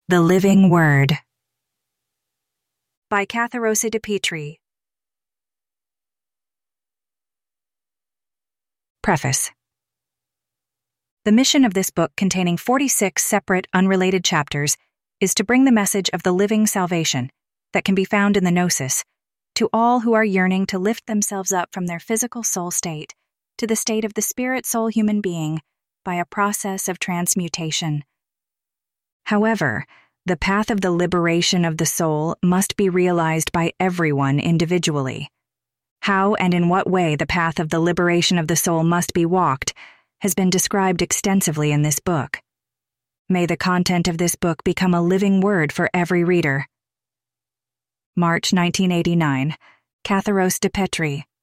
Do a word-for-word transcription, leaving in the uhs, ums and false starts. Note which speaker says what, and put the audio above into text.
Speaker 1: The Living Word by Katharose de Petri. Preface. The mission of this book, containing forty-six separate, unrelated chapters, is to bring the message of the living salvation that can be found in the Gnosis to all who are yearning to lift themselves up from their physical soul state to the state of the spirit-soul human being by a process of transmutation. However, the path of the liberation of the soul must be realized by everyone individually. How and in what way the path of the liberation of the soul must be walked has been described extensively in this book. May the content of this book become a living word for every reader. March nineteen eighty-nine, Katharose de Petri.